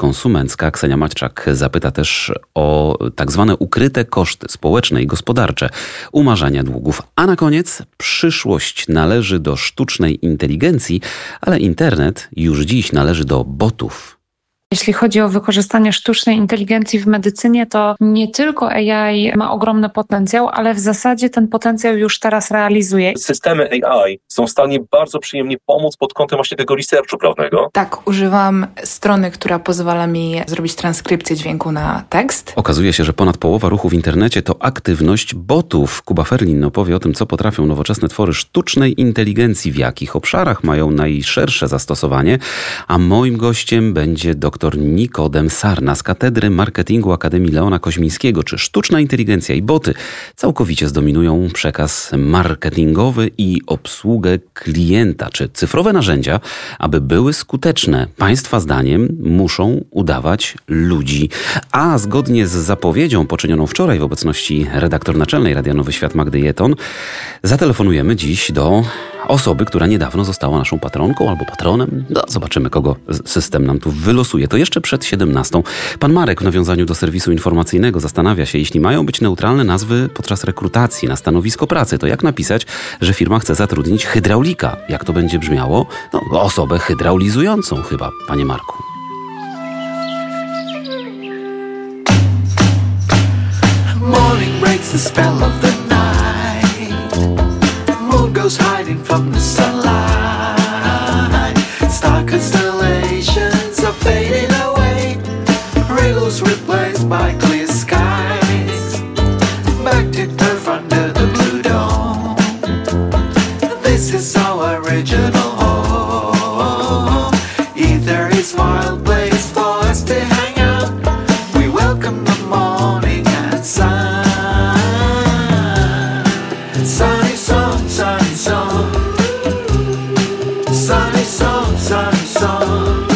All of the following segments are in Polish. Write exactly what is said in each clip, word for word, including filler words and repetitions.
konsumencka Ksenia Maćczak zapyta też o tak zwane ukryte koszty społeczne i gospodarcze umarzania długów. A na koniec przyszłość należy do sztucznej inteligencji, ale internet już dziś należy do botów. Jeśli chodzi o wykorzystanie sztucznej inteligencji w medycynie, to nie tylko A I ma ogromny potencjał, ale w zasadzie ten potencjał już teraz realizuje. Systemy A I są w stanie bardzo przyjemnie pomóc pod kątem właśnie tego researchu prawnego. Tak, używam strony, która pozwala mi zrobić transkrypcję dźwięku na tekst. Okazuje się, że ponad połowa ruchu w internecie to aktywność botów. Kuba Ferlin opowie o tym, co potrafią nowoczesne twory sztucznej inteligencji, w jakich obszarach mają najszersze zastosowanie, a moim gościem będzie dr Nikodem Sarna z Katedry Marketingu Akademii Leona Koźmińskiego. Czy sztuczna inteligencja i boty całkowicie zdominują przekaz marketingowy i obsługę klienta? Czy cyfrowe narzędzia, aby były skuteczne, państwa zdaniem muszą udawać ludzi? A zgodnie z zapowiedzią poczynioną wczoraj w obecności redaktor naczelnej Radia Nowy Świat Magdy Jeton, zatelefonujemy dziś do osoby, która niedawno została naszą patronką albo patronem. No, zobaczymy, kogo system nam tu wylosuje. To jeszcze przed siedemnastą. Pan Marek w nawiązaniu do serwisu informacyjnego zastanawia się, jeśli mają być neutralne nazwy podczas rekrutacji na stanowisko pracy, to jak napisać, że firma chce zatrudnić hydraulika? Jak to będzie brzmiało? No, osobę hydraulizującą chyba, panie Marku. Morning breaks the spell of the night. Moon goes hiding from the sunlight. Star constellations are fading away. Riddles replaced by clear skies. Back to earth under the blue dome. This is our original home. Ether is wild place for us to hang out. We welcome the morning and sun. Sunny song, sunny song. Sunny song, sunny song.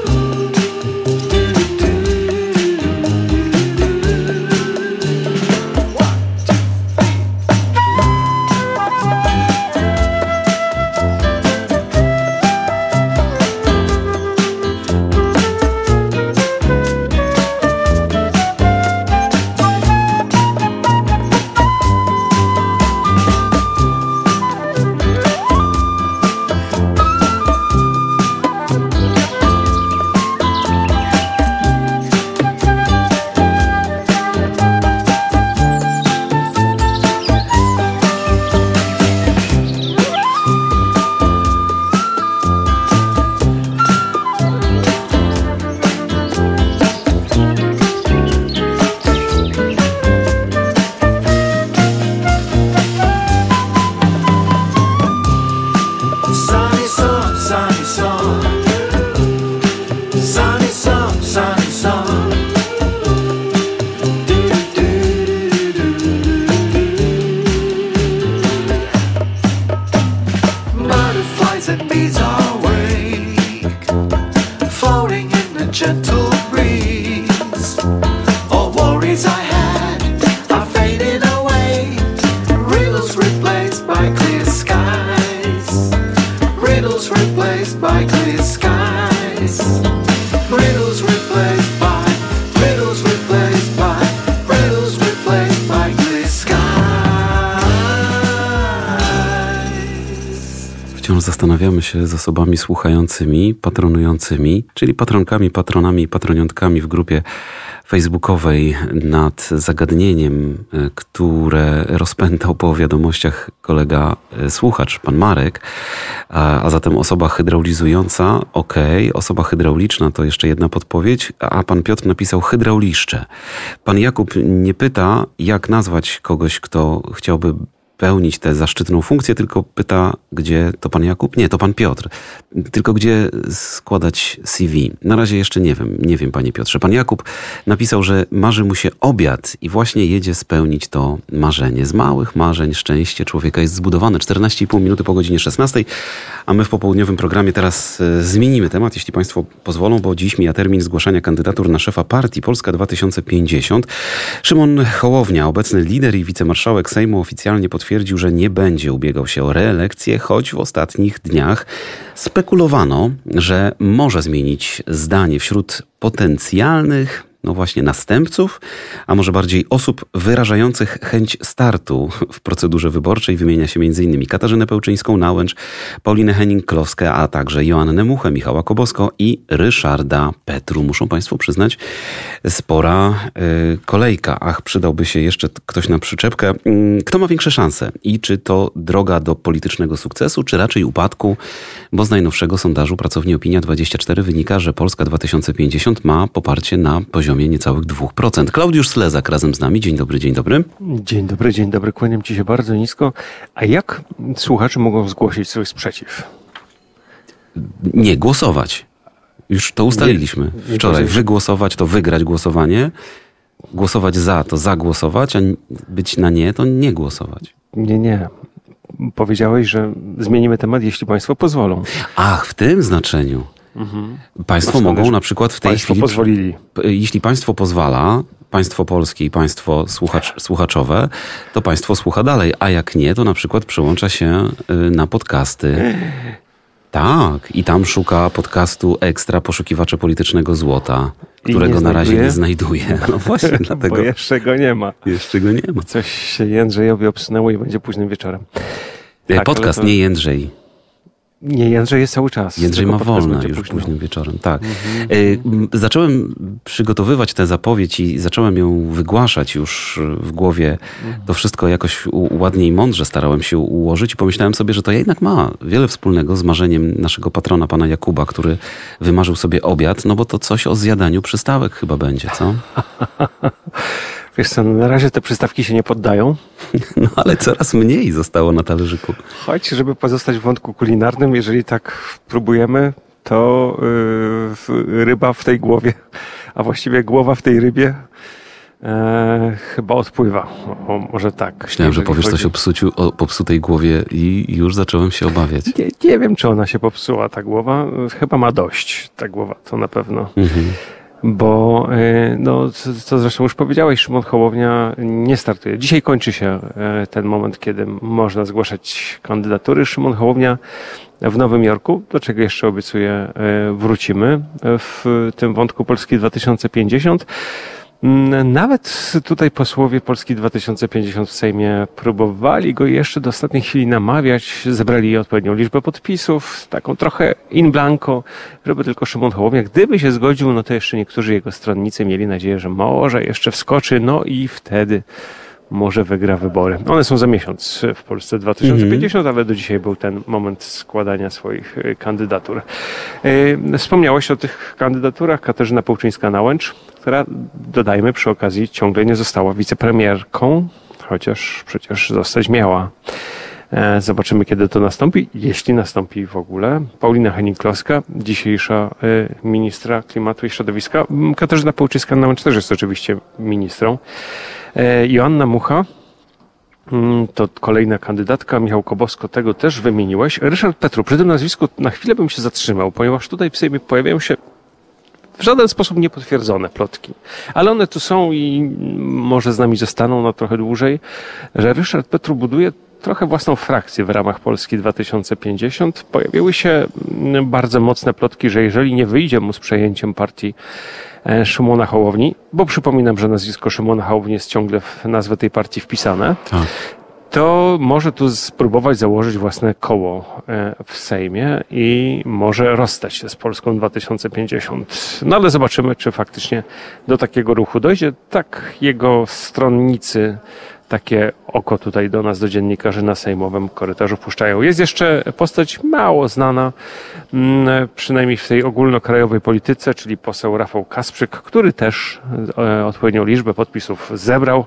Zastanawiamy się z osobami słuchającymi, patronującymi, czyli patronkami, patronami i patroniątkami w grupie facebookowej nad zagadnieniem, które rozpętał po wiadomościach kolega słuchacz, pan Marek, a, a zatem osoba hydraulizująca, okej, okay. Osoba hydrauliczna to jeszcze jedna podpowiedź, a pan Piotr napisał hydrauliszcze. Pan Jakub nie pyta, jak nazwać kogoś, kto chciałby pełnić tę zaszczytną funkcję, tylko pyta, gdzie to pan Jakub? Nie, to pan Piotr. Tylko gdzie składać C V? Na razie jeszcze nie wiem, nie wiem, panie Piotrze. Pan Jakub napisał, że marzy mu się obiad i właśnie jedzie spełnić to marzenie. Z małych marzeń szczęście człowieka jest zbudowane. czternaście i pół minuty po godzinie szesnastej, a my w popołudniowym programie teraz zmienimy temat, jeśli państwo pozwolą, bo dziś mija termin zgłaszania kandydatur na szefa partii Polska dwa tysiące pięćdziesiąt. Szymon Hołownia, obecny lider i wicemarszałek Sejmu, oficjalnie potwierdził potwierdził, że nie będzie ubiegał się o reelekcję, choć w ostatnich dniach spekulowano, że może zmienić zdanie wśród potencjalnych, no właśnie, następców, a może bardziej osób wyrażających chęć startu w procedurze wyborczej. Wymienia się m.in. Katarzynę Pełczyńską-Nałęcz, Paulinę Hennig-Kloskę, a także Joannę Muchę, Michała Kobosko i Ryszarda Petru. Muszą Państwo przyznać, spora y, kolejka. Ach, przydałby się jeszcze ktoś na przyczepkę. Y, kto ma większe szanse? I czy to droga do politycznego sukcesu, czy raczej upadku? Bo z najnowszego sondażu Pracowni Opinia dwadzieścia cztery wynika, że Polska dwa tysiące pięćdziesiąt ma poparcie na poziomie niecałych dwa procent. Klaudiusz Slezak razem z nami. Dzień dobry, dzień dobry. Dzień dobry, dzień dobry. Kłaniam Ci się bardzo nisko. A jak słuchacze mogą zgłosić swój sprzeciw? Nie głosować. Już to ustaliliśmy nie, nie wczoraj. nie Wygłosować to wygrać głosowanie. Głosować za to zagłosować, a być na nie to nie głosować. Nie, nie. Powiedziałeś, że zmienimy temat, jeśli Państwo pozwolą. Ach, w tym znaczeniu. Mhm. Państwo no, mogą na przykład w tej państwo chwili... pozwolili. Jeśli państwo pozwala, państwo polskie i państwo słuchacz, słuchaczowe, to państwo słucha dalej, a jak nie, to na przykład przyłącza się na podcasty. Tak, i tam szuka podcastu Ekstra Poszukiwacze Politycznego Złota, którego nie na razie znajduje? nie znajduje. No właśnie, dlatego... Bo jeszcze go nie ma. Jeszcze go nie ma. Coś się Jędrzejowi obsunęło i będzie późnym wieczorem. Tak, Podcast, to... nie Jędrzej. Nie, Jędrzej jest cały czas. Jędrzej ma wolne już późno. późnym wieczorem. Tak. Mhm. Y, zacząłem przygotowywać tę zapowiedź i zacząłem ją wygłaszać już w głowie. Mhm. To wszystko jakoś u, ładnie i mądrze starałem się ułożyć i pomyślałem sobie, że to jednak ma wiele wspólnego z marzeniem naszego patrona, pana Jakuba, który wymarzył sobie obiad, no bo to coś o zjadaniu przystawek chyba będzie, co? Wiesz co, na razie te przystawki się nie poddają. No ale coraz mniej zostało na talerzyku. Choć, żeby pozostać w wątku kulinarnym, jeżeli tak próbujemy, to yy, ryba w tej głowie, a właściwie głowa w tej rybie e, chyba odpływa. O, może tak. Myślałem, że powiesz chodzi... coś o, psuciu, o popsutej głowie i już zacząłem się obawiać. Nie, nie wiem, czy ona się popsuła, ta głowa. Chyba ma dość ta głowa, to na pewno. Mhm. Bo, no, co zresztą już powiedziałeś, Szymon Hołownia nie startuje. Dzisiaj kończy się ten moment, kiedy można zgłaszać kandydatury. Szymon Hołownia w Nowym Jorku, do czego jeszcze obiecuję, wrócimy w tym wątku Polski dwa tysiące pięćdziesiąt. Nawet tutaj posłowie Polski dwa tysiące pięćdziesiąt w Sejmie próbowali go jeszcze do ostatniej chwili namawiać, zebrali odpowiednią liczbę podpisów, taką trochę in blanco, żeby tylko Szymon Hołownia, gdyby się zgodził, no to jeszcze niektórzy jego stronnicy mieli nadzieję, że może jeszcze wskoczy, no i wtedy może wygra wybory. One są za miesiąc w Polsce dwa tysiące pięćdziesiąt, mm-hmm. ale do dzisiaj był ten moment składania swoich kandydatur. Wspomniałeś o tych kandydaturach. Katarzyna Pełczyńska-Nałęcz, która, dodajmy przy okazji, ciągle nie została wicepremierką, chociaż przecież zostać miała. Zobaczymy, kiedy to nastąpi, jeśli nastąpi w ogóle. Paulina Hennig-Kloska, dzisiejsza ministra klimatu i środowiska. Katarzyna Pełczyńska-Nałęcz też jest oczywiście ministrą. Joanna Mucha, to kolejna kandydatka. Michał Kobosko, tego też wymieniłeś. Ryszard Petru, przy tym nazwisku na chwilę bym się zatrzymał, ponieważ tutaj w Sejmie pojawiają się w żaden sposób niepotwierdzone plotki. Ale one tu są i może z nami zostaną na trochę dłużej, że Ryszard Petru buduje trochę własną frakcję w ramach Polski dwa tysiące pięćdziesiąt. Pojawiły się bardzo mocne plotki, że jeżeli nie wyjdzie mu z przejęciem partii Szymona Hołowni, bo przypominam, że nazwisko Szymona Hołowni jest ciągle w nazwę tej partii wpisane, tak. To może tu spróbować założyć własne koło w Sejmie i może rozstać się z Polską dwa tysiące pięćdziesiąt. No ale zobaczymy, czy faktycznie do takiego ruchu dojdzie. Tak jego stronnicy takie oko tutaj do nas, do dziennikarzy na sejmowym korytarzu puszczają. Jest jeszcze postać mało znana, przynajmniej w tej ogólnokrajowej polityce, czyli poseł Rafał Kasprzyk, który też odpowiednią liczbę podpisów zebrał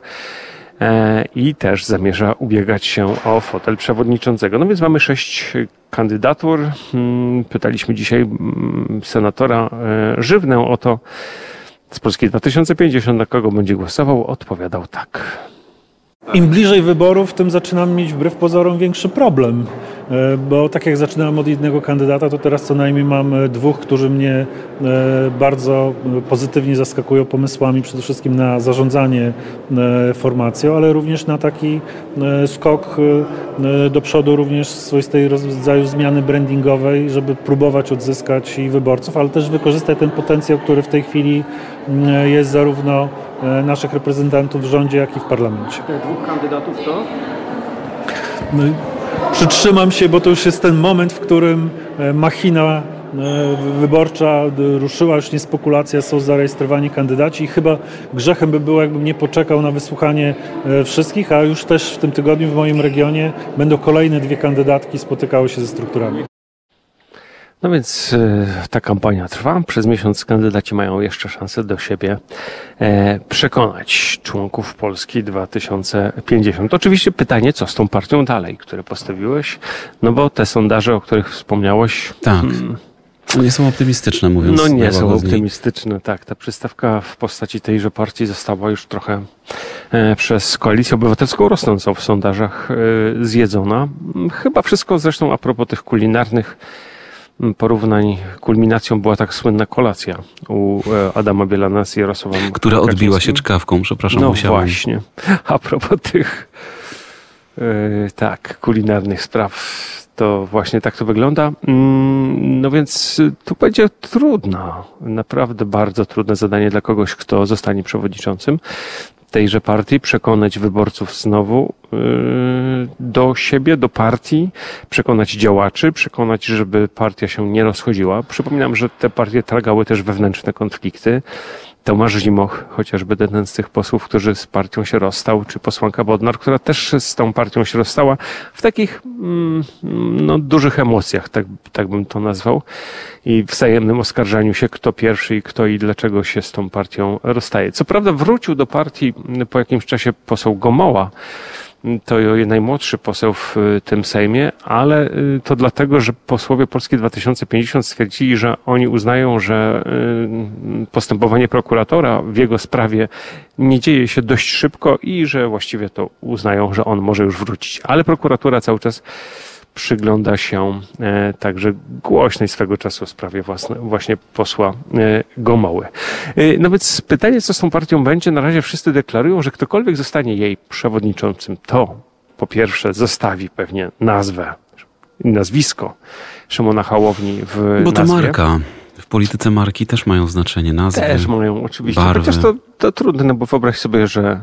i też zamierza ubiegać się o fotel przewodniczącego. No więc mamy sześć kandydatur. Pytaliśmy dzisiaj senatora Żywnę o to z Polski dwa tysiące pięćdziesiąt, na kogo będzie głosował. Odpowiadał tak. Im bliżej wyborów, tym zaczynam mieć wbrew pozorom większy problem. Bo tak jak zaczynałem od jednego kandydata, to teraz co najmniej mam dwóch, którzy mnie bardzo pozytywnie zaskakują pomysłami, przede wszystkim na zarządzanie formacją, ale również na taki skok do przodu, również swoistej rodzaju zmiany brandingowej, żeby próbować odzyskać i wyborców, ale też wykorzystać ten potencjał, który w tej chwili jest zarówno naszych reprezentantów w rządzie, jak i w parlamencie. Tych dwóch kandydatów to? No, przytrzymam się, bo to już jest ten moment, w którym machina wyborcza ruszyła, już nie spekulacja, są zarejestrowani kandydaci i chyba grzechem by było, jakbym nie poczekał na wysłuchanie wszystkich, a już też w tym tygodniu w moim regionie będą kolejne dwie kandydatki spotykały się ze strukturami. No więc y, ta kampania trwa. Przez miesiąc kandydaci mają jeszcze szansę do siebie e, przekonać członków Polski dwa tysiące pięćdziesiąt. Oczywiście pytanie, co z tą partią dalej, które postawiłeś? No bo te sondaże, o których wspomniałeś... Tak. Hmm, nie są optymistyczne, mówiąc No nie są łagodniej. optymistyczne, tak. Ta przystawka w postaci tejże partii została już trochę e, przez Koalicję Obywatelską rosnącą w sondażach e, zjedzona. Chyba wszystko zresztą a propos tych kulinarnych porównań. Kulminacją była tak słynna kolacja u Adama Bielana z Jarosławem Która Kaczyńskim. odbiła się czkawką, przepraszam, No musiałem. właśnie. A propos tych yy, tak, kulinarnych spraw, to właśnie tak to wygląda. Mm, no więc tu będzie trudna, naprawdę bardzo trudne zadanie dla kogoś, kto zostanie przewodniczącym tejże partii, przekonać wyborców znowu yy, do siebie, do partii, przekonać działaczy, przekonać, żeby partia się nie rozchodziła. Przypominam, że te partie targały też wewnętrzne konflikty. Tomasz Zimoch, chociażby jeden z tych posłów, którzy z partią się rozstał, czy posłanka Bodnar, która też z tą partią się rozstała, w takich mm, no, dużych emocjach, tak, tak bym to nazwał, i wzajemnym oskarżaniu się, kto pierwszy i kto i dlaczego się z tą partią rozstaje. Co prawda wrócił do partii po jakimś czasie poseł Gomoła, to najmłodszy poseł w tym Sejmie, ale to dlatego, że posłowie Polski dwa tysiące pięćdziesiąt stwierdzili, że oni uznają, że postępowanie prokuratora w jego sprawie nie dzieje się dość szybko i że właściwie to uznają, że on może już wrócić. Ale prokuratura cały czas przygląda się e, także głośnej swego czasu sprawie własne, właśnie posła e, Gomoły. E, no więc pytanie, co z tą partią będzie, na razie wszyscy deklarują, że ktokolwiek zostanie jej przewodniczącym, to po pierwsze zostawi pewnie nazwę, nazwisko Szymona Hołowni w Bo to nazwie. marka. W polityce marki też mają znaczenie nazwy. Też mają oczywiście, barwy. chociaż to, to trudne, no bo wyobraź sobie, że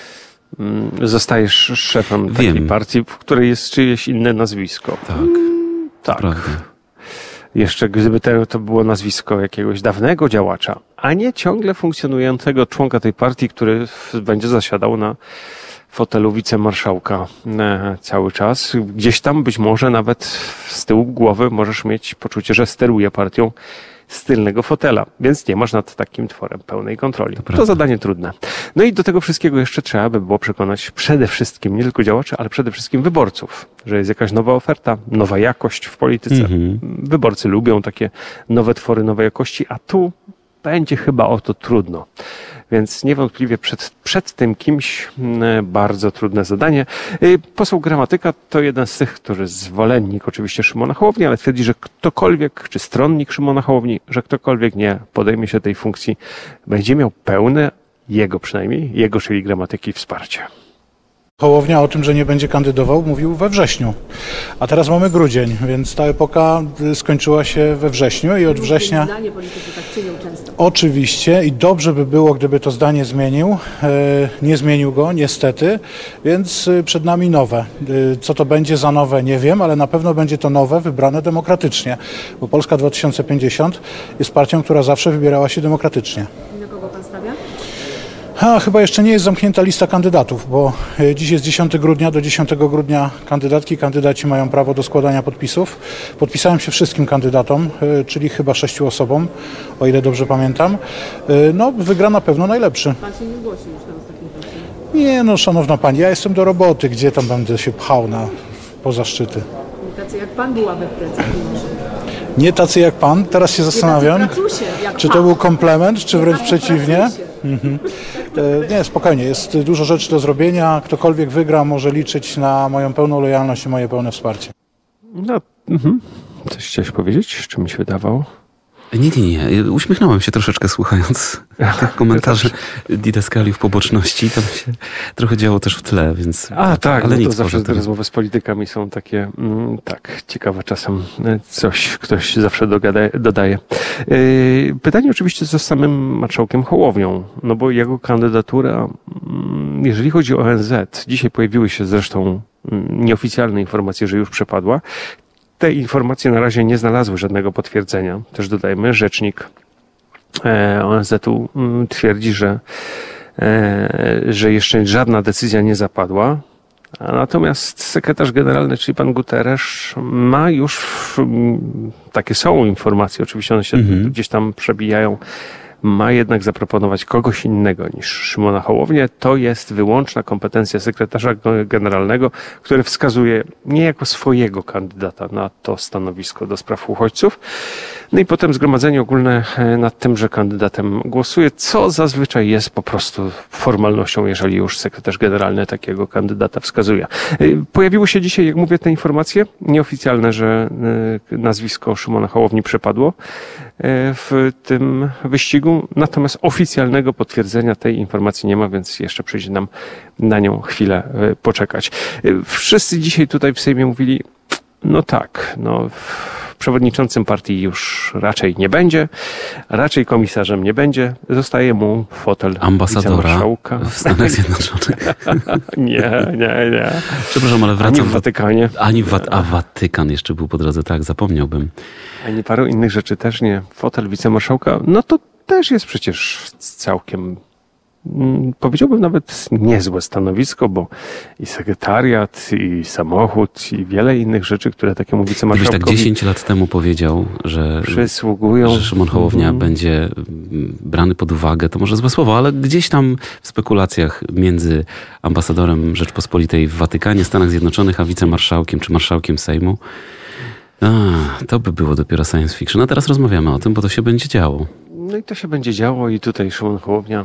zostajesz szefem takiej Wiem. partii, w której jest czyjeś inne nazwisko. Tak, Tak. prawda. Jeszcze gdyby to, to było nazwisko jakiegoś dawnego działacza, a nie ciągle funkcjonującego członka tej partii, który w, będzie zasiadał na fotelu wicemarszałka e, cały czas. Gdzieś tam być może nawet z tyłu głowy możesz mieć poczucie, że steruje partią z tylnego fotela, więc nie masz nad takim tworem pełnej kontroli. To, to zadanie trudne. No i do tego wszystkiego jeszcze trzeba by było przekonać przede wszystkim nie tylko działaczy, ale przede wszystkim wyborców, że jest jakaś nowa oferta, nowa jakość w polityce. Mhm. Wyborcy lubią takie nowe twory, nowe jakości, a tu będzie chyba o to trudno. Więc niewątpliwie przed, przed tym kimś bardzo trudne zadanie. Poseł Gramatyka to jeden z tych, który zwolennik oczywiście Szymona Hołowni, ale twierdzi, że ktokolwiek, czy stronnik Szymona Hołowni, że ktokolwiek nie podejmie się tej funkcji, będzie miał pełne, jego przynajmniej, jego, czyli Gramatyki, wsparcie. Hołownia o tym, że nie będzie kandydował, mówił we wrześniu. A teraz mamy grudzień, więc ta epoka skończyła się we wrześniu i od września... Zdanie politycy tak czynią często. Oczywiście i dobrze by było, gdyby to zdanie zmienił. Nie zmienił go, niestety, więc przed nami nowe. Co to będzie za nowe, nie wiem, ale na pewno będzie to nowe, wybrane demokratycznie, bo Polska dwa tysiące pięćdziesiąt jest partią, która zawsze wybierała się demokratycznie. I na kogo pan stawia? A, chyba jeszcze nie jest zamknięta lista kandydatów, bo dziś jest dziesiątego grudnia, do dziesiątego grudnia kandydatki, kandydaci mają prawo do składania podpisów. Podpisałem się wszystkim kandydatom, czyli chyba sześciu osobom, o ile dobrze pamiętam. No, wygra na pewno najlepszy. Pan się nie zgłosił już na ostatnim procesie. Nie no, szanowna pani, ja jestem do roboty, gdzie tam będę się pchał na poza szczyty. Nie tacy jak pan była we pracy. Nie tacy jak pan, teraz się zastanawiam, pracusie, jak czy pan. to był komplement, czy wręcz przeciwnie. Mhm. Nie, spokojnie, jest dużo rzeczy do zrobienia. Ktokolwiek wygra, może liczyć na moją pełną lojalność i moje pełne wsparcie. No, mhm. Coś chciałeś powiedzieć? Czy mi się wydawało? Nie, nie, nie. Uśmiechnąłem się troszeczkę słuchając tych komentarzy didaskaliów poboczności. Tam się trochę działo też w tle, więc... A tak, ale no nic, to zawsze te tym. rozmowy z politykami są takie, mm, tak, ciekawe czasem. Coś ktoś zawsze dogada, dodaje. Yy, pytanie oczywiście co z samym marszałkiem Hołownią, no bo jego kandydatura, mm, jeżeli chodzi o O N Z, dzisiaj pojawiły się zresztą mm, nieoficjalne informacje, że już przepadła. Te informacje na razie nie znalazły żadnego potwierdzenia. Też dodajmy, rzecznik O N Z-u twierdzi, że, że jeszcze żadna decyzja nie zapadła. Natomiast sekretarz generalny, czyli pan Guterres, ma już, takie są informacje, oczywiście one się mhm. gdzieś tam przebijają, ma jednak zaproponować kogoś innego niż Szymona Hołownię. To jest wyłączna kompetencja sekretarza generalnego, który wskazuje niejako swojego kandydata na to stanowisko do spraw uchodźców. No i potem zgromadzenie ogólne nad tymże kandydatem głosuje, co zazwyczaj jest po prostu formalnością, jeżeli już sekretarz generalny takiego kandydata wskazuje. Pojawiły się dzisiaj, jak mówię, te informacje nieoficjalne, że nazwisko Szymona Hołowni przepadło w tym wyścigu, natomiast oficjalnego potwierdzenia tej informacji nie ma, więc jeszcze przyjdzie nam na nią chwilę poczekać. Wszyscy dzisiaj tutaj w Sejmie mówili, no tak, no przewodniczącym partii już raczej nie będzie, raczej komisarzem nie będzie, zostaje mu fotel ambasadora w Stanach Zjednoczonych. nie, nie, nie. Przepraszam, ale wracam. Ani w Watykanie. Ani w Wat- a Watykan jeszcze był po drodze, tak, zapomniałbym. Ani paru innych rzeczy też nie. Fotel wicemarszałka, no to też jest przecież całkiem, powiedziałbym nawet niezłe stanowisko, bo i sekretariat, i samochód, i wiele innych rzeczy, które takiemu wicemarszałkowi Gdybyś tak dziesięć lat temu powiedział, że, przysługują, że Szymon Hołownia mm. będzie brany pod uwagę, to może złe słowo, ale gdzieś tam w spekulacjach między ambasadorem Rzeczpospolitej w Watykanie, Stanach Zjednoczonych, a wicemarszałkiem czy marszałkiem Sejmu, a, to by było dopiero science fiction. A teraz rozmawiamy o tym, bo to się będzie działo. No i to się będzie działo i tutaj Szymon Hołownia,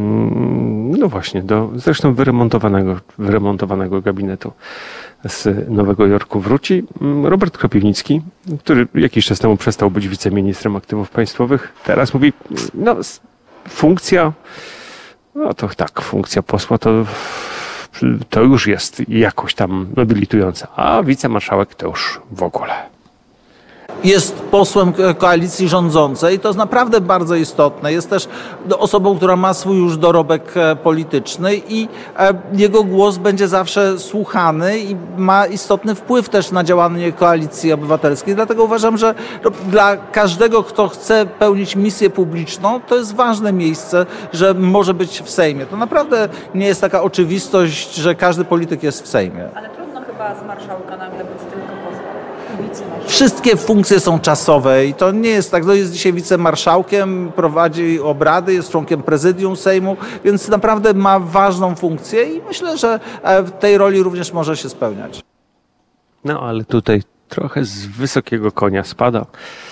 no właśnie, do zresztą wyremontowanego, wyremontowanego gabinetu z Nowego Jorku wróci. Robert Kropiwnicki, który jakiś czas temu przestał być wiceministrem aktywów państwowych, teraz mówi, no funkcja, no to tak, funkcja posła to, to już jest jakoś tam nobilitująca, a wicemarszałek to już w ogóle. Jest posłem koalicji rządzącej, to jest naprawdę bardzo istotne. Jest też osobą, która ma swój już dorobek polityczny i jego głos będzie zawsze słuchany i ma istotny wpływ też na działanie Koalicji Obywatelskiej. Dlatego uważam, że dla każdego, kto chce pełnić misję publiczną, to jest ważne miejsce, że może być w Sejmie. To naprawdę nie jest taka oczywistość, że każdy polityk jest w Sejmie. Ale trudno chyba z marszałka nagle być tylko posłem. Wszystkie funkcje są czasowe i to nie jest tak, no jest dzisiaj wicemarszałkiem, prowadzi obrady, jest członkiem prezydium Sejmu, więc naprawdę ma ważną funkcję i myślę, że w tej roli również może się spełniać. No ale tutaj trochę z wysokiego konia spada.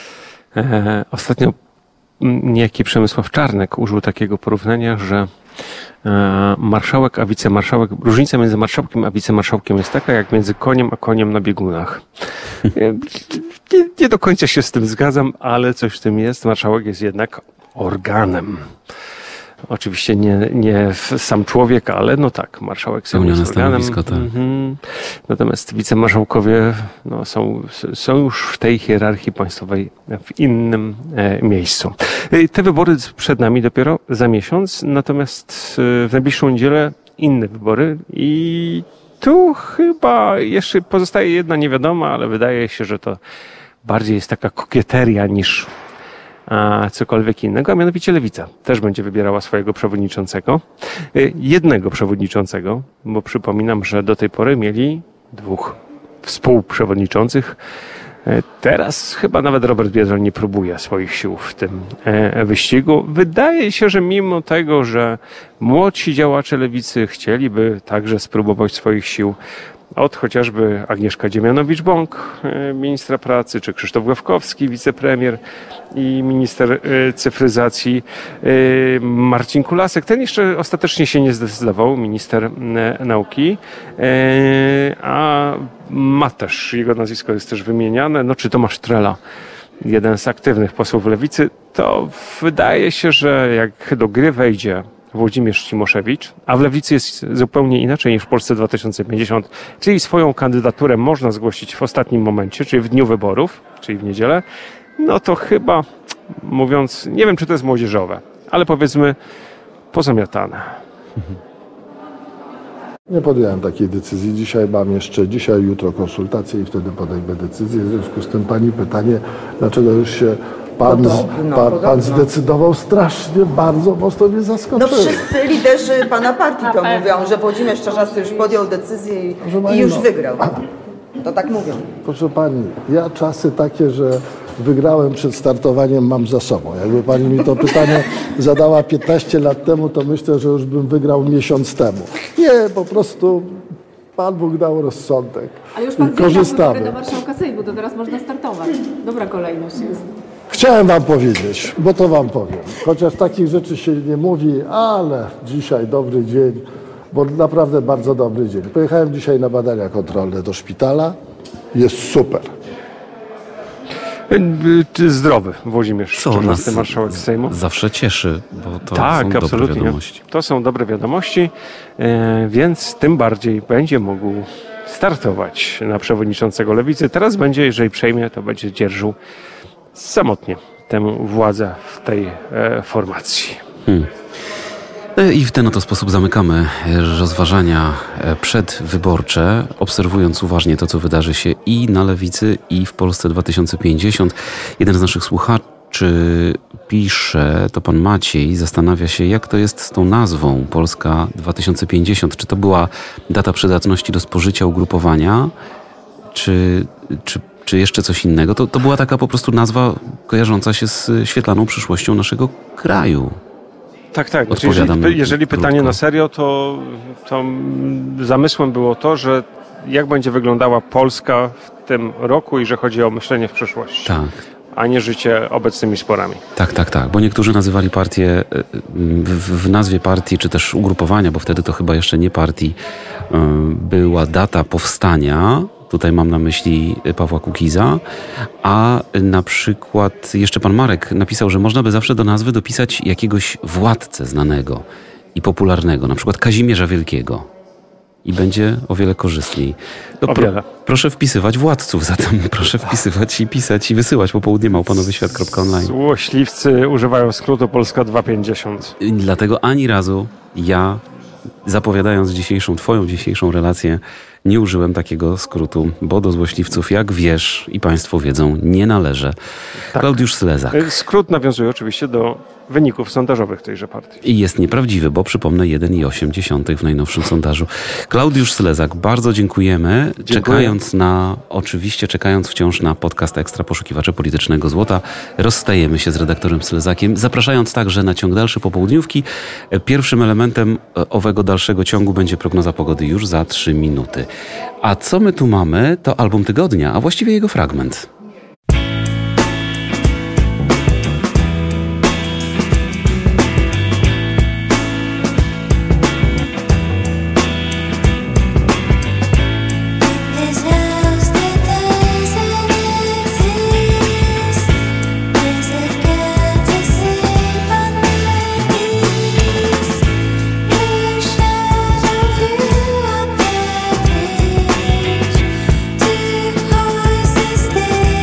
E, ostatnio niejaki Przemysław Czarnek użył takiego porównania, że e, marszałek a wicemarszałek, różnica między marszałkiem a wicemarszałkiem jest taka, jak między koniem a koniem na biegunach. Nie, nie do końca się z tym zgadzam, ale coś w tym jest. Marszałek jest jednak organem. Oczywiście nie, nie sam człowiek, ale no tak, marszałek Sejmu jest organem. Tak. Mhm. Natomiast wicemarszałkowie no, są, są już w tej hierarchii państwowej w innym e, miejscu. Te wybory przed nami dopiero za miesiąc, natomiast w najbliższą niedzielę inne wybory i tu chyba jeszcze pozostaje jedna niewiadoma, ale wydaje się, że to bardziej jest taka kokieteria niż a cokolwiek innego, a mianowicie Lewica też będzie wybierała swojego przewodniczącego. Jednego przewodniczącego, bo przypominam, że do tej pory mieli dwóch współprzewodniczących. Teraz chyba nawet Robert Biedroń nie próbuje swoich sił w tym wyścigu. Wydaje się, że mimo tego, że młodsi działacze Lewicy chcieliby także spróbować swoich sił, Od chociażby Agnieszka Dziemianowicz-Bąk, ministra pracy, czy Krzysztof Gawkowski, wicepremier i minister cyfryzacji, Marcin Kulasek. Ten jeszcze ostatecznie się nie zdecydował, minister nauki, a ma też, jego nazwisko jest też wymieniane, no czy Tomasz Trela, jeden z aktywnych posłów Lewicy, to wydaje się, że jak do gry wejdzie Włodzimierz Cimoszewicz, a w Lewicy jest zupełnie inaczej niż w Polsce dwa tysiące pięćdziesiąt, czyli swoją kandydaturę można zgłosić w ostatnim momencie, czyli w dniu wyborów, czyli w niedzielę, no to chyba, mówiąc, nie wiem, czy to jest młodzieżowe, ale powiedzmy pozamiatane. Nie podjąłem takiej decyzji. Dzisiaj mam jeszcze, dzisiaj, jutro konsultacje i wtedy podejmę decyzję. W związku z tym pani pytanie, dlaczego już się pan, Podobno, pan, podobno. pan zdecydował, strasznie bardzo mocno mnie zaskoczyło. No wszyscy liderzy pana partii to mówią, że Włodzimierz Czarzasty już podjął decyzję i, i już wygrał. To tak mówią. Proszę pani, ja czasy takie, że wygrałem przed startowaniem, mam za sobą. Jakby pani mi to pytanie zadała piętnaście lat temu, to myślę, że już bym wygrał miesiąc temu. Nie, po prostu Pan Bóg dał rozsądek. Ale już pan I korzystamy. wygrał do marszałka Sejmu, to teraz można startować. Dobra kolejność jest. Chciałem wam powiedzieć, bo to wam powiem. Chociaż takich rzeczy się nie mówi, ale dzisiaj dobry dzień, bo naprawdę bardzo dobry dzień. Pojechałem dzisiaj na badania kontrolne do szpitala. Jest super. Zdrowy Włodzimierz Czarzasty, marszałek Sejmu. Zawsze cieszy, bo to tak, są absolutnie. dobre wiadomości. To są dobre wiadomości, e, więc tym bardziej będzie mógł startować na przewodniczącego Lewicy. Teraz będzie, jeżeli przejmie, to będzie dzierżył samotnie tę władzę w tej e, formacji. Hmm. I w ten oto sposób zamykamy rozważania przedwyborcze, obserwując uważnie to, co wydarzy się i na Lewicy, i w Polsce dwa tysiące pięćdziesiąt. Jeden z naszych słuchaczy pisze, to pan Maciej, zastanawia się, jak to jest z tą nazwą Polska dwa tysiące pięćdziesiąt. Czy to była data przydatności do spożycia ugrupowania, czy, czy, czy jeszcze coś innego? To, to była taka po prostu nazwa kojarząca się z świetlaną przyszłością naszego kraju. Tak, tak. Znaczy, jeżeli, jeżeli pytanie na serio, to, to zamysłem było to, że jak będzie wyglądała Polska w tym roku i że chodzi o myślenie w przyszłości. Tak. A nie życie obecnymi sporami. Tak, tak, tak. Bo niektórzy nazywali partię, w, w nazwie partii, czy też ugrupowania, bo wtedy to chyba jeszcze nie partii, była data powstania. Tutaj mam na myśli Pawła Kukiza, a na przykład jeszcze pan Marek napisał, że można by zawsze do nazwy dopisać jakiegoś władcę znanego i popularnego, na przykład Kazimierza Wielkiego. I będzie o wiele korzystniej. To o pro, wiele. Proszę wpisywać władców, zatem proszę wpisywać i pisać i wysyłać popołudnie małpanowy świat kropka online. Złośliwcy używają skrótu Polska dwa pięćdziesiąt. I dlatego ani razu ja, zapowiadając dzisiejszą, twoją dzisiejszą relację, nie użyłem takiego skrótu, bo do złośliwców, jak wiesz i państwo wiedzą, nie należę. Tak. Klaudiusz Slezak. Skrót nawiązuje oczywiście do wyników sondażowych tejże partii. I jest nieprawdziwy, bo przypomnę jeden i osiem dziesiątych w najnowszym sondażu. Klaudiusz Slezak, bardzo dziękujemy. Dziękuję. Czekając na, oczywiście czekając wciąż na podcast Ekstra Poszukiwacze Politycznego Złota, rozstajemy się z redaktorem Slezakiem, zapraszając także na ciąg dalszy popołudniówki. Pierwszym elementem owego dalszego ciągu będzie prognoza pogody już za trzy minuty. A co my tu mamy, to album tygodnia, a właściwie jego fragment. Stay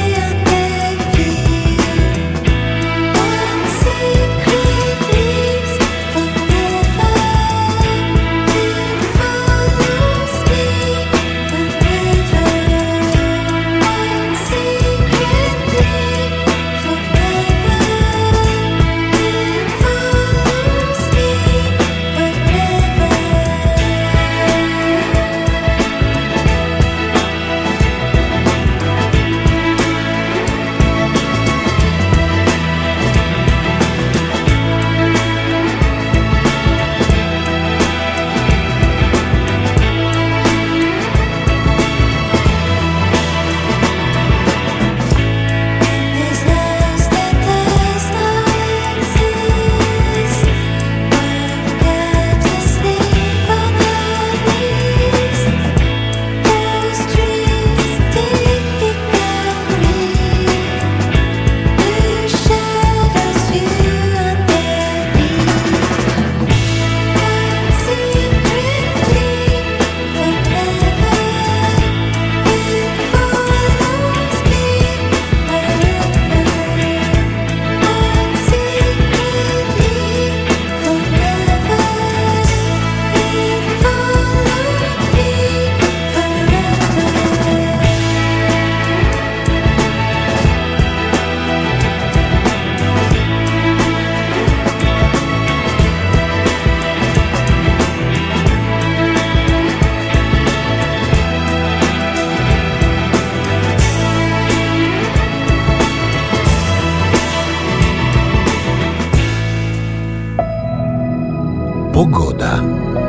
Pogoda.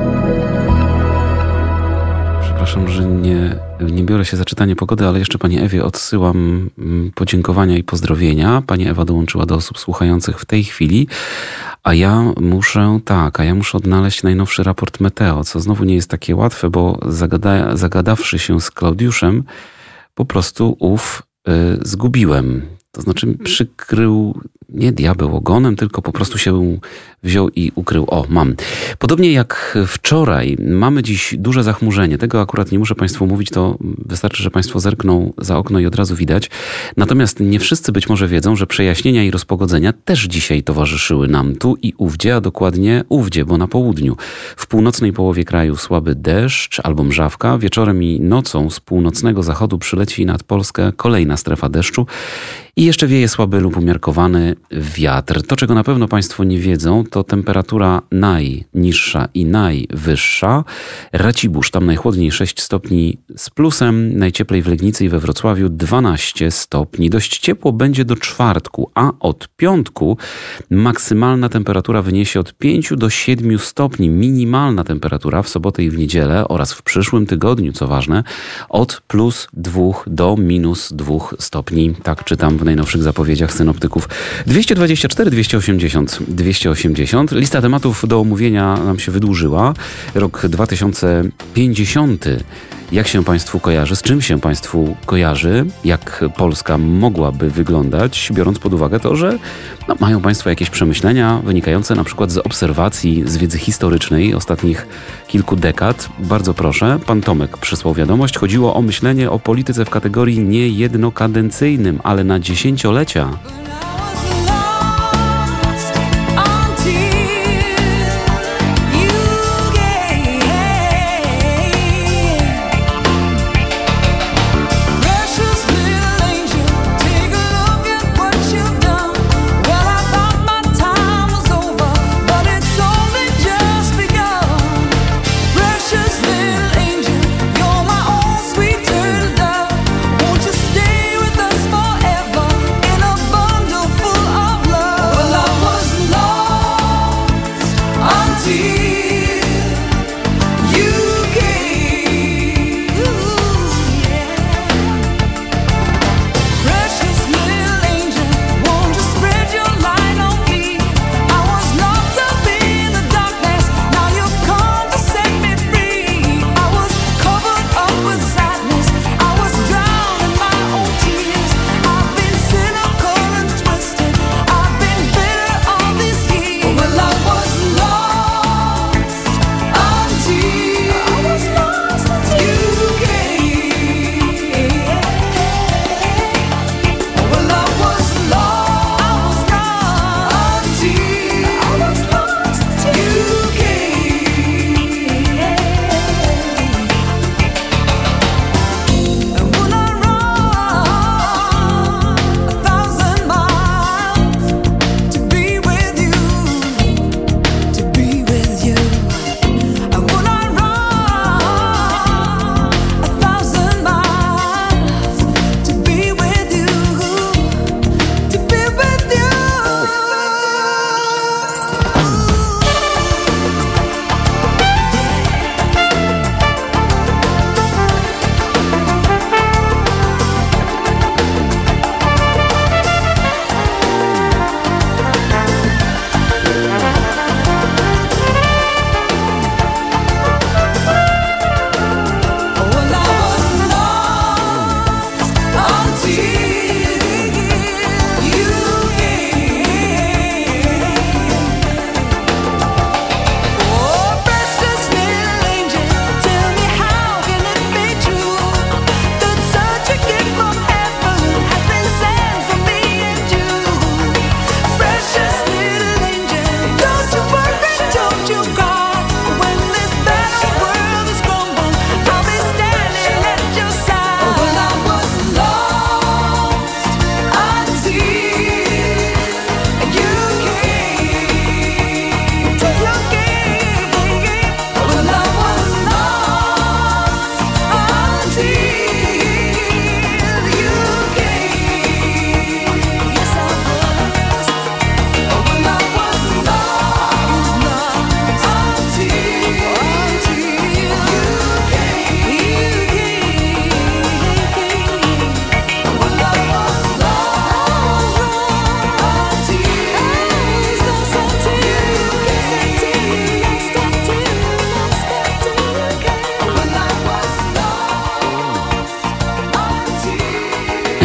Przepraszam, że nie, nie biorę się za czytanie pogody, ale jeszcze Pani Ewie odsyłam podziękowania i pozdrowienia. Pani Ewa dołączyła do osób słuchających w tej chwili, a ja muszę, tak, a ja muszę odnaleźć najnowszy raport Meteo, co znowu nie jest takie łatwe, bo zagada, zagadawszy się z Klaudiuszem, po prostu ów y, zgubiłem. To znaczy przykrył nie diabeł ogonem, tylko po prostu się wziął i ukrył. O, mam. Podobnie jak wczoraj, mamy dziś duże zachmurzenie. Tego akurat nie muszę Państwu mówić, to wystarczy, że Państwo zerkną za okno i od razu widać. Natomiast nie wszyscy być może wiedzą, że przejaśnienia i rozpogodzenia też dzisiaj towarzyszyły nam tu i ówdzie, a dokładnie ówdzie, bo na południu. W północnej połowie kraju słaby deszcz albo mrzawka. Wieczorem i nocą z północnego zachodu przyleci nad Polskę kolejna strefa deszczu. I jeszcze wieje słaby lub umiarkowany wiatr. To, czego na pewno Państwo nie wiedzą, to temperatura najniższa i najwyższa. Racibórz, tam najchłodniej sześć stopni z plusem, najcieplej w Legnicy i we Wrocławiu dwanaście stopni. Dość ciepło będzie do czwartku, a od piątku maksymalna temperatura wyniesie od pięciu do siedmiu stopni. Minimalna temperatura w sobotę i w niedzielę oraz w przyszłym tygodniu, co ważne, od plus dwóch do minus dwóch stopni. Tak czytam w najnowszych zapowiedziach synoptyków. dwieście dwadzieścia cztery, dwieście osiemdziesiąt, dwieście osiemdziesiąt. Lista tematów do omówienia nam się wydłużyła. Rok dwa tysiące pięćdziesiąty. Jak się Państwu kojarzy? Z czym się Państwu kojarzy? Jak Polska mogłaby wyglądać, biorąc pod uwagę to, że no, mają Państwo jakieś przemyślenia wynikające na przykład z obserwacji, z wiedzy historycznej ostatnich kilku dekad? Bardzo proszę. Pan Tomek przysłał wiadomość. Chodziło o myślenie o polityce w kategorii nie jednokadencyjnym, ale na dziesięciolecia.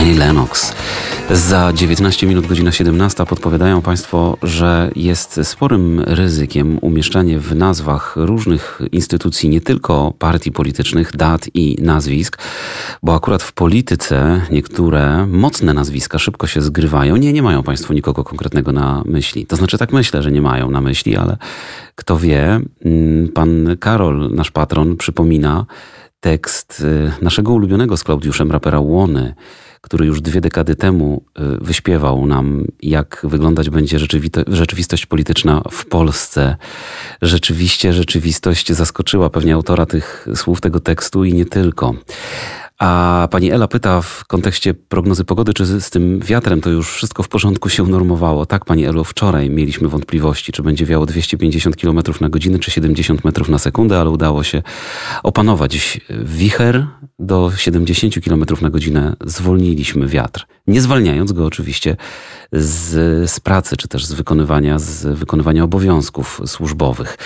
Annie Lennox. Za dziewiętnaście minut, godzina siedemnasta, podpowiadają Państwo, że jest sporym ryzykiem umieszczanie w nazwach różnych instytucji, nie tylko partii politycznych, dat i nazwisk, bo akurat w polityce niektóre mocne nazwiska szybko się zgrywają. Nie, nie mają Państwo nikogo konkretnego na myśli. To znaczy tak myślę, że nie mają na myśli, ale kto wie, pan Karol, nasz patron, przypomina tekst naszego ulubionego z Klaudiuszem rapera Łony, który już dwie dekady temu wyśpiewał nam, jak wyglądać będzie rzeczywistość polityczna w Polsce. Rzeczywiście rzeczywistość zaskoczyła pewnie autora tych słów, tego tekstu i nie tylko. A pani Ela pyta w kontekście prognozy pogody, czy z tym wiatrem to już wszystko w porządku się unormowało. Tak, pani Elo, wczoraj mieliśmy wątpliwości, czy będzie wiało dwieście pięćdziesiąt kilometrów na godzinę, czy siedemdziesiąt metrów na sekundę, ale udało się opanować wicher do siedemdziesiąt kilometrów na godzinę. Zwolniliśmy wiatr, nie zwalniając go oczywiście z, z pracy, czy też z wykonywania, z wykonywania obowiązków służbowych.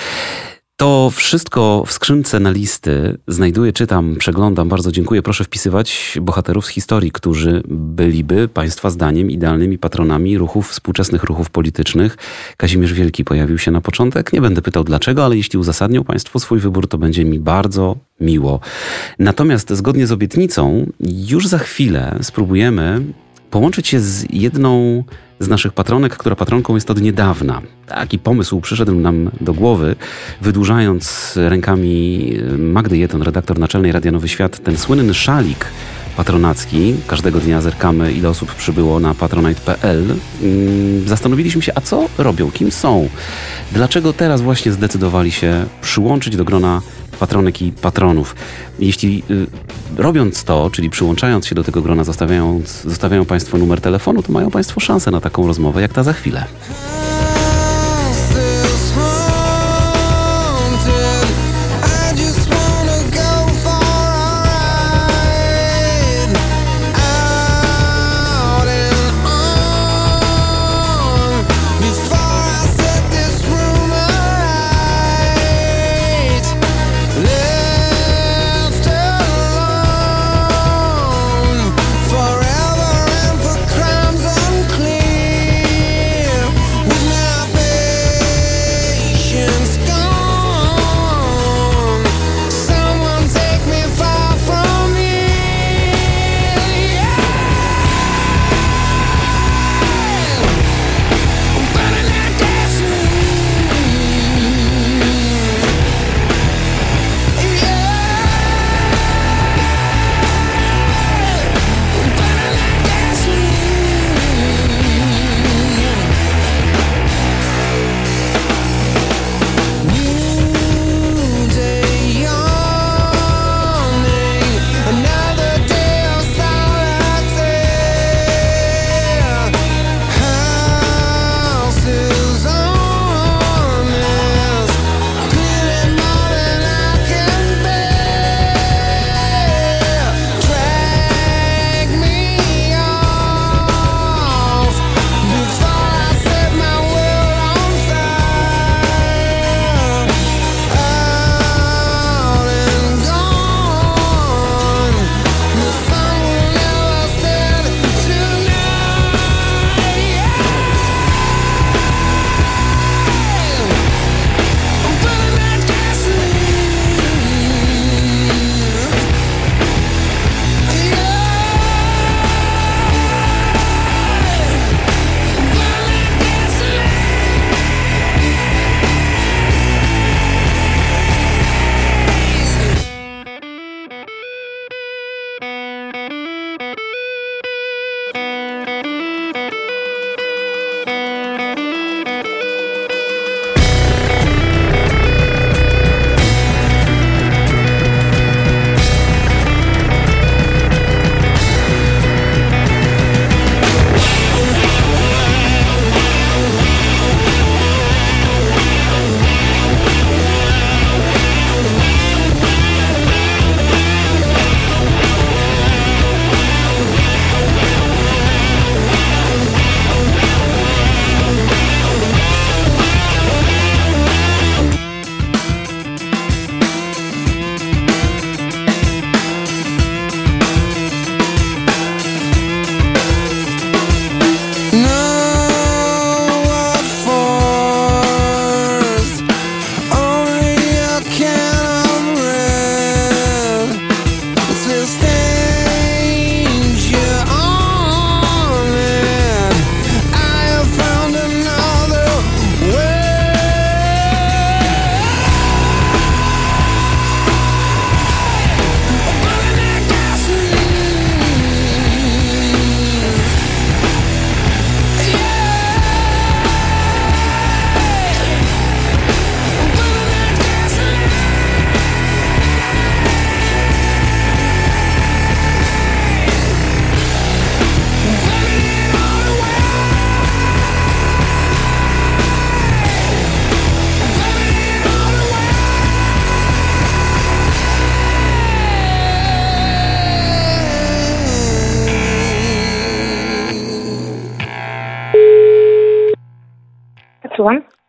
To wszystko w skrzynce na listy znajduję, czytam, przeglądam. Bardzo dziękuję. Proszę wpisywać bohaterów z historii, którzy byliby Państwa zdaniem idealnymi patronami ruchów, współczesnych ruchów politycznych. Kazimierz Wielki pojawił się na początek. Nie będę pytał dlaczego, ale jeśli uzasadnią Państwo swój wybór, to będzie mi bardzo miło. Natomiast zgodnie z obietnicą już za chwilę spróbujemy połączyć się z jedną z naszych patronek, która patronką jest od niedawna. Taki pomysł przyszedł nam do głowy, wydłużając rękami Magdy Jeton, redaktor naczelnej Radia Nowy Świat, ten słynny szalik patronacki. Każdego dnia zerkamy, ile osób przybyło na patronite kropka p l. Zastanowiliśmy się, a co robią, kim są? Dlaczego teraz właśnie zdecydowali się przyłączyć do grona patronek i patronów? Jeśli y, robiąc to, czyli przyłączając się do tego grona, zostawiając, zostawiają Państwo numer telefonu, to mają Państwo szansę na taką rozmowę, jak ta za chwilę. Forever and for crimes unclear.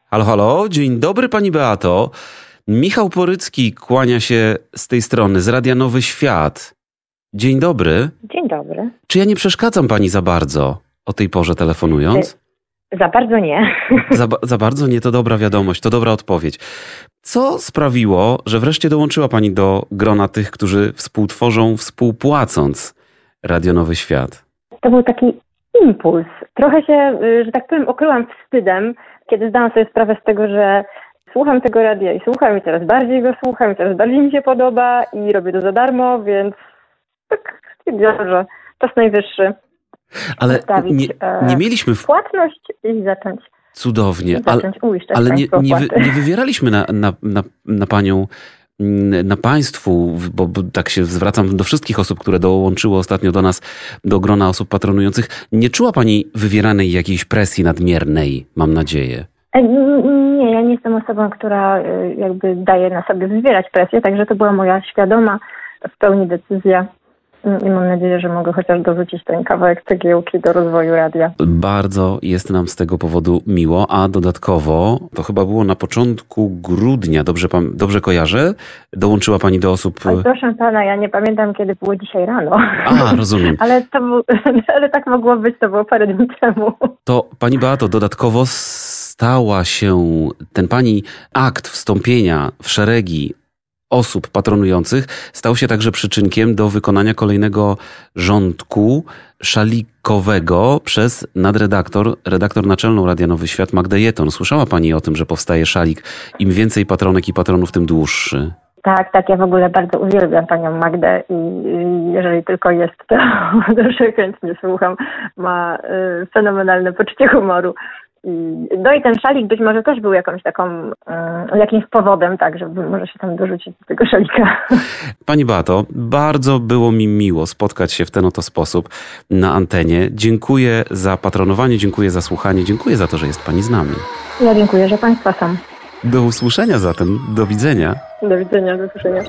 Halo, halo, dzień dobry pani Beato. Michał Porycki kłania się z tej strony, z Radia Nowy Świat. Dzień dobry. Dzień dobry. Czy ja nie przeszkadzam pani za bardzo o tej porze telefonując? Za bardzo nie. Za, za bardzo nie, to dobra wiadomość, to dobra odpowiedź. Co sprawiło, że wreszcie dołączyła pani do grona tych, którzy współtworzą, współpłacąc Radio Nowy Świat? To był taki impuls. Trochę się, że tak powiem, okryłam wstydem, kiedy zdałam sobie sprawę z tego, że słucham tego radia i słucham i coraz bardziej go słucham i coraz bardziej mi się podoba i robię to za darmo, więc tak stwierdziłam, że czas najwyższy. Ale nie, nie mieliśmy... W... płatność i zacząć. Cudownie, i zacząć ale, uiszczać ale nie, nie, wy, opłaty. nie wywieraliśmy na, na, na, na panią, na państwu, bo, bo tak się zwracam do wszystkich osób, które dołączyły ostatnio do nas, do grona osób patronujących. Nie czuła pani wywieranej jakiejś presji nadmiernej, mam nadzieję? Nie, ja nie jestem osobą, która jakby daje na sobie wywierać presję, także to była moja świadoma w pełni decyzja. I mam nadzieję, że mogę chociaż dorzucić ten kawałek cegiełki do rozwoju radia. Bardzo jest nam z tego powodu miło, a dodatkowo, to chyba było na początku grudnia, dobrze, dobrze kojarzę? Dołączyła pani do osób... Oj, proszę pana, ja nie pamiętam, kiedy było dzisiaj rano. A, rozumiem. ale, to był, ale tak mogło być, to było parę dni temu. To pani Beato, dodatkowo stała się ten pani akt wstąpienia w szeregi osób patronujących stał się także przyczynkiem do wykonania kolejnego rządku szalikowego przez nadredaktor, redaktor naczelną Radia Nowy Świat Magdę Jeton. Słyszała pani o tym, że powstaje szalik? Im więcej patronek i patronów, tym dłuższy. Tak, tak, ja w ogóle bardzo uwielbiam panią Magdę i jeżeli tylko jest, to zawsze chętnie słucham. Ma y, fenomenalne poczucie humoru. I, no i ten szalik być może też był jakąś taką, y, jakimś powodem, tak, żeby może się tam dorzucić do tego szalika. Pani Beato, bardzo było mi miło spotkać się w ten oto sposób na antenie. Dziękuję za patronowanie, dziękuję za słuchanie, dziękuję za to, że jest pani z nami. Ja dziękuję, że państwa są. Do usłyszenia zatem, do widzenia. Do widzenia, do usłyszenia.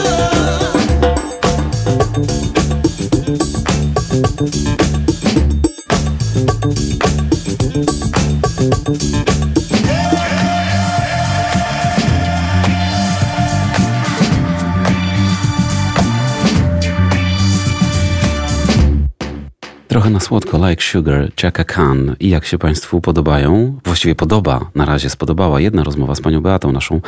Trochę na słodko, Like Sugar, Chaka Khan. I jak się Państwu podobają? Właściwie podoba, na razie spodobała jedna rozmowa z panią Beatą, naszą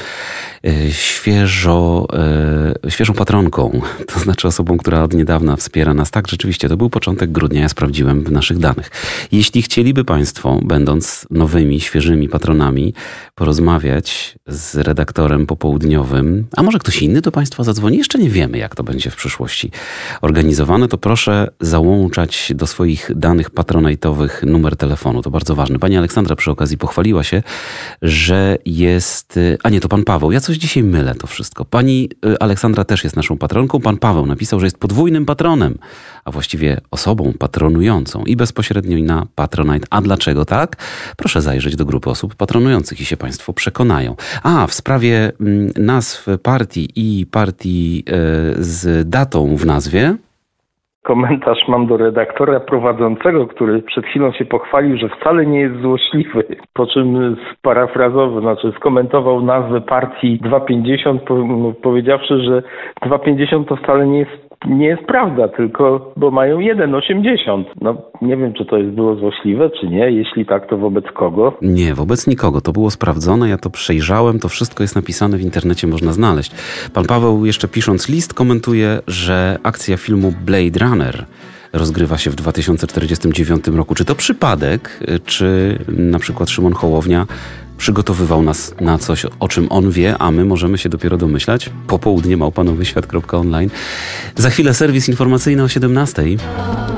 e, świeżo, e, świeżą patronką. To znaczy osobą, która od niedawna wspiera nas. Tak, rzeczywiście, to był początek grudnia, ja sprawdziłem w naszych danych. Jeśli chcieliby Państwo, będąc nowymi, świeżymi patronami, porozmawiać z redaktorem popołudniowym, a może ktoś inny do Państwa zadzwoni, jeszcze nie wiemy, jak to będzie w przyszłości organizowane, to proszę załączać do swoich danych patronajtowych numer telefonu. To bardzo ważne. Pani Aleksandra przy okazji pochwaliła się, że jest... A nie, to pan Paweł. Ja coś dzisiaj mylę to wszystko. Pani Aleksandra też jest naszą patronką. Pan Paweł napisał, że jest podwójnym patronem, a właściwie osobą patronującą i bezpośrednio i na Patronite. A dlaczego tak? Proszę zajrzeć do grupy osób patronujących i się Państwo przekonają. A, w sprawie nazw partii i partii z datą w nazwie... Komentarz mam do redaktora prowadzącego, który przed chwilą się pochwalił, że wcale nie jest złośliwy. Po czym sparafrazował, znaczy skomentował nazwę partii dwa pięćdziesiąt, powiedziawszy, że dwa pięćdziesiąt to wcale nie jest, nie jest prawda, tylko bo mają jeden osiemdziesiąt. No nie wiem, czy to jest było złośliwe, czy nie. Jeśli tak, to wobec kogo? Nie, wobec nikogo. To było sprawdzone, ja to przejrzałem, to wszystko jest napisane w internecie, można znaleźć. Pan Paweł jeszcze pisząc list komentuje, że akcja filmu Blade Runner rozgrywa się w dwa tysiące czterdziestym dziewiątym roku. Czy to przypadek, czy na przykład Szymon Hołownia przygotowywał nas na coś, o czym on wie, a my możemy się dopiero domyślać? Popołudnie małpa nowy świat kropka online. Za chwilę serwis informacyjny o siedemnastej.